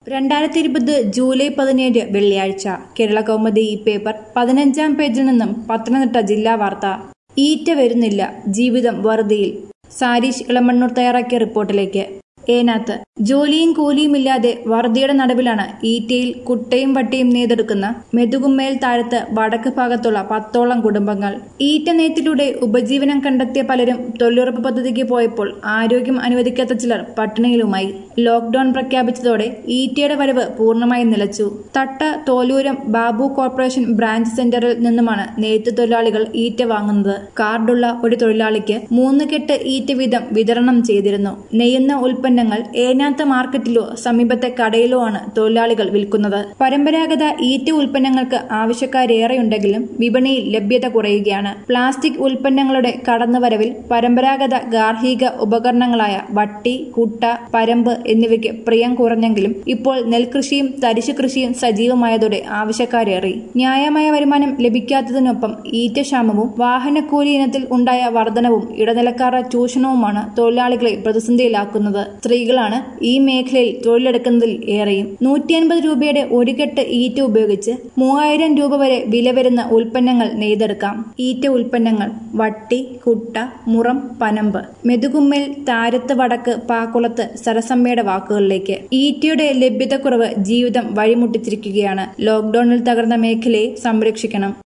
2020 July 17 വെള്ളിയാഴ്ച കേരള കൗമുദി ഈ paper 15-ാം പേജിൽ നിന്നും പത്തനംതിട്ട ജില്ലാ വാർത്ത. ഈറ്റ വരുന്നില്ല, ജീവിതം വറുതിയിൽ. സാരീഷ് ഇളമണ്ണൂർ തയ്യാറാക്കിയ റിപ്പോർട്ടിലേക്ക്. ഏനാത്ത് ജോലിയും കൂലിയുമില്ലാതെ വറുതിയുടെ നടുവിലാണ് ഈറ്റയിൽ കുട്ടയും വട്ടിയും നെയ്തെടുക്കുന്ന മെതുകുമ്മേൽ താഴത്ത് വടക്ക് ഭാഗത്തുള്ള 10ഓളം കുടുംബങ്ങൾ. ഈറ്റ നെയ്ത്തിലൂടെ ഉപജീവനം കണ്ടെത്തിയ പലരും തൊഴിലുറപ്പ് പദ്ധതിക്ക് പോയപ്പോൾ ആരോഗ്യം അനുവദിക്കാത്ത ചിലർ പട്ടിണിയിലുമായി. ലോക്ക്ഡൌൺ പ്രഖ്യാപിച്ചതോടെ ഈറ്റയുടെ വരവ് പൂർണ്ണമായി നിലച്ചു. തട്ട തോലൂരം ബാബു കോർപ്പറേഷൻ ബ്രാഞ്ച് സെന്ററിൽ നിന്നുമാണ് നെയ്ത്ത് തൊഴിലാളികൾ ഈറ്റ വാങ്ങുന്നത്. കാർഡുള്ള ഒരു തൊഴിലാളിക്ക് 3 കെട്ട് ഈറ്റ വീതം വിതരണം ചെയ്തിരുന്നു. നെയ്യുന്ന ഉൽപ്പന്നങ്ങൾ ഏനാത്ത് മാർക്കറ്റിലോ സമീപത്തെ കടയിലോ ആണ് തൊഴിലാളികൾ വിൽക്കുന്നത്. പരമ്പരാഗത ഈറ്റ ഉൽപ്പന്നങ്ങൾക്ക് ആവശ്യക്കാരേറെയുണ്ടെങ്കിലും വിപണിയിൽ ലഭ്യത കുറയുകയാണ്. പ്ലാസ്റ്റിക് ഉൽപ്പന്നങ്ങളുടെ കടന്നുവരവിൽ പരമ്പരാഗത ഗാർഹിക ഉപകരണങ്ങളായ വട്ടി, കുട്ട, പരമ്പ് എന്നിവയ്ക്ക് പ്രിയം കുറഞ്ഞെങ്കിലും ഇപ്പോൾ നെൽകൃഷിയും തരിശു കൃഷിയും സജീവമായതോടെ ആവശ്യക്കാരേറി. ന്യായമായ വരുമാനം ലഭിക്കാത്തതിനൊപ്പം ഈറ്റക്ഷാമവും വാഹനക്കൂലി ഇനത്തിൽ ഉണ്ടായ വർധനവും ഇടനിലക്കാരുടെ ചൂഷണവുമാണ് തൊഴിലാളികളെ പ്രതിസന്ധിയിലാക്കുന്നത്. സ്ത്രീകളാണ് ഈ മേഖലയിൽ തൊഴിലെടുക്കുന്നതിൽ ഏറെയും. 150 രൂപയുടെ ഒരു കെട്ട് ഈറ്റ ഉപയോഗിച്ച് 3000 രൂപ വരെ വില വരുന്ന ഉൽപ്പന്നങ്ങൾ നെയ്തെടുക്കാം. ഈറ്റ ഉൽപ്പന്നങ്ങൾ: വട്ടി, കുട്ട, മുറം, പനമ്പ്. മെതുകുമ്മേൽ താഴത്ത് വടക്ക് പാക്കുളത്ത് സരസമ്മയുടെ വാക്കുകളിലേക്ക്. ഈറ്റയുടെ ലഭ്യതക്കുറവ് ജീവിതം വഴിമുട്ടിച്ചിരിക്കുകയാണ്. ലോക്ക്ഡൌണിൽ തകർന്ന മേഖലയെ സംരക്ഷിക്കണം.